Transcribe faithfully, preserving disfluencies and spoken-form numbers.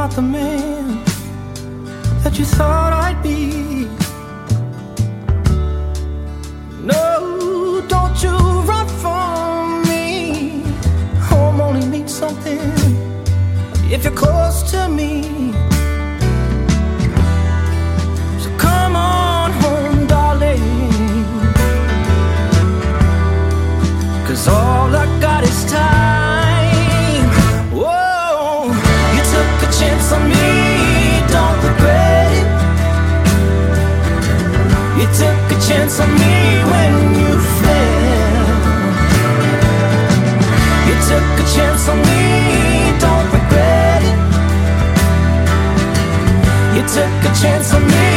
not the man that you thought I'd be. No, don't you run from me. Home only means something if you're close to me. So come on home, darling, 'cause all I got is time. Whoa, you took a chance on me, don't regret it. You took a chance on me when you fell. You took a chance on me, don't regret it. You took a chance on me.